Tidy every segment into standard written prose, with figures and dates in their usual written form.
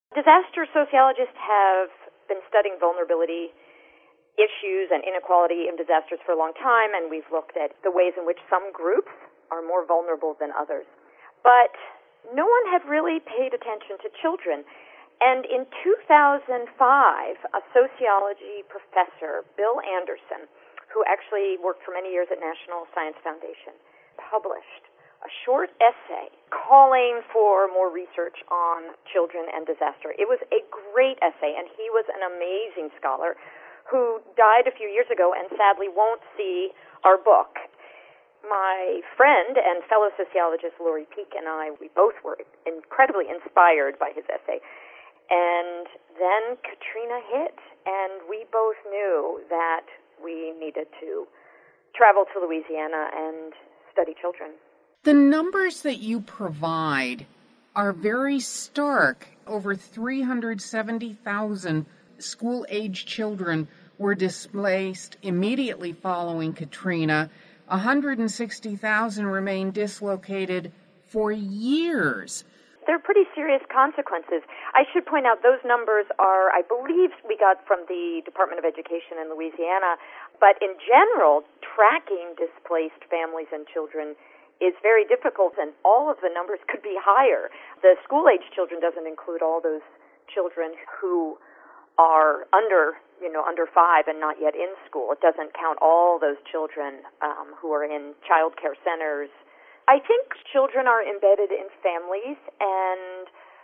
Disaster sociologists have been studying vulnerability issues and inequality in disasters for a long time, and we've looked at the ways in which some groups are more vulnerable than others. But no one had really paid attention to children. And in 2005, a sociology professor, Bill Anderson, who actually worked for many years at National Science Foundation, published a short essay calling for more research on children and disaster. It was a great essay, and he was an amazing scholar who died a few years ago and sadly won't see our book. My friend and fellow sociologist Lori Peek and I, we both were incredibly inspired by his essay. And then Katrina hit, and we both knew that we needed to travel to Louisiana and study children. The numbers that you provide are very stark. Over 370,000 school-age children were displaced immediately following Katrina. 160,000 remain dislocated for years. They're pretty serious consequences. I should point out those numbers are, I believe, we got from the Department of Education in Louisiana. But in general, tracking displaced families and children is very difficult, and all of the numbers could be higher. The school-age children doesn't include all those children who are under 5 and not yet in school. It doesn't count all those children who are in child care centers. I think children are embedded in families, and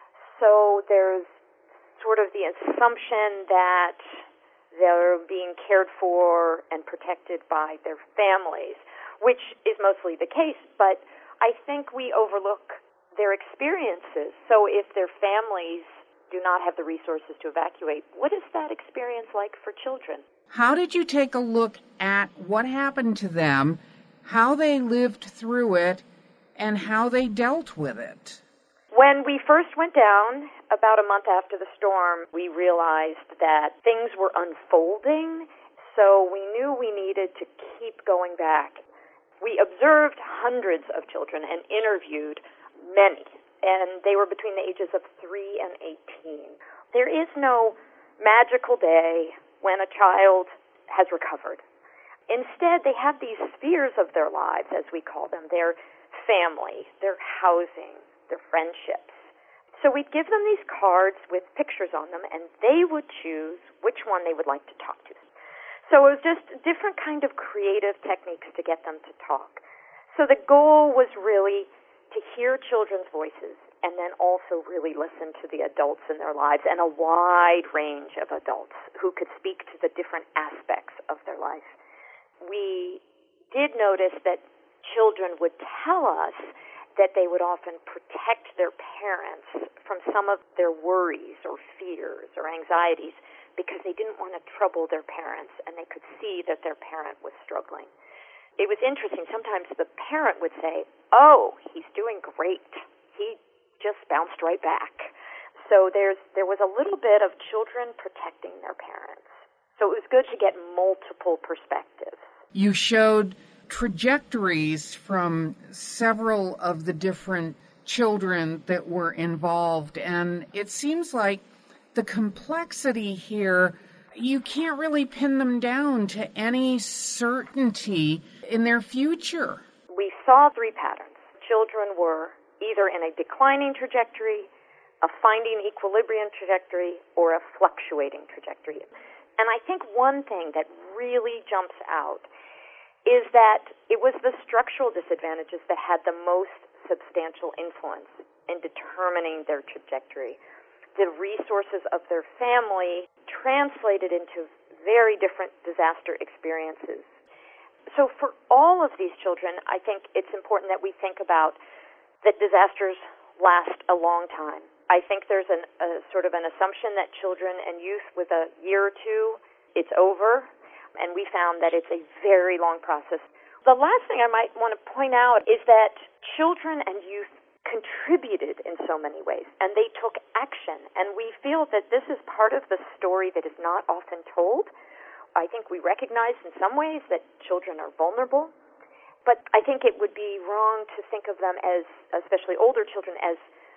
so there's sort of the assumption that they're being cared for and protected by their families, which is mostly the case, but I think we overlook their experiences. So if their families do not have the resources to evacuate, what is that experience like for children? How did you take a look at what happened to them, how they lived through it, and how they dealt with it? When we first went down, about a month after the storm, we realized that things were unfolding, so we knew we needed to keep going back. We observed hundreds of children and interviewed many, and they were between the ages of 3 and 18. There is no magical day when a child has recovered. Instead, they have these spheres of their lives, as we call them. Their family, their housing, their friendships. So we'd give them these cards with pictures on them, and they would choose which one they would like to talk to. So it was just different kind of creative techniques to get them to talk. So the goal was really to hear children's voices and then also really listen to the adults in their lives, and a wide range of adults who could speak to the different aspects of their life. We did notice that children would tell us that they would often protect their parents from some of their worries or fears or anxieties because they didn't want to trouble their parents, and they could see that their parent was struggling. It was interesting. Sometimes the parent would say, "Oh, he's doing great. He just bounced right back." So there was a little bit of children protecting their parents. So it was good to get multiple perspectives. You showed trajectories from several of the different children that were involved, and it seems like the complexity here, you can't really pin them down to any certainty in their future. We saw 3 patterns. Children were either in a declining trajectory, a finding equilibrium trajectory, or a fluctuating trajectory. And I think one thing that really jumps out is that it was the structural disadvantages that had the most substantial influence in determining their trajectory. The resources of their family translated into very different disaster experiences. So for all of these children, I think it's important that we think about that disasters last a long time. I think there's a sort of an assumption that children and youth with a year or two, it's over. And we found that it's a very long process. The last thing I might want to point out is that children and youth contributed in so many ways, and they took action. And we feel that this is part of the story that is not often told. I think we recognize in some ways that children are vulnerable, but I think it would be wrong to think of them as, especially older children, as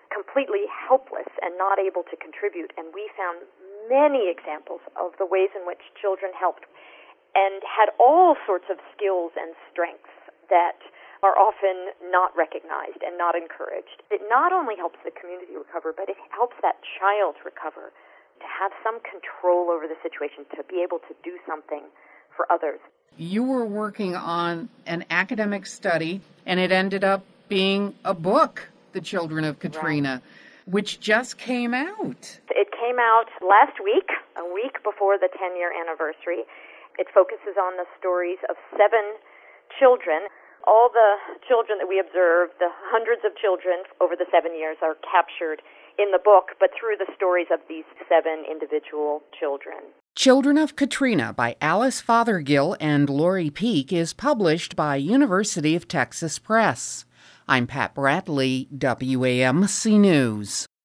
completely helpless and not able to contribute. And we found many examples of the ways in which children helped and had all sorts of skills and strengths that are often not recognized and not encouraged. It not only helps the community recover, but it helps that child recover, to have some control over the situation, to be able to do something for others. You were working on an academic study, and it ended up being a book, The Children of Katrina, right, which just came out. It came out last week, a week before the 10-year anniversary. It focuses on the stories of 7 children. All the children that we observed, the hundreds of children over the 7 years, are captured in the book, but through the stories of these 7 individual children. Children of Katrina by Alice Fothergill and Lori Peek is published by University of Texas Press. I'm Pat Bradley, WAMC News.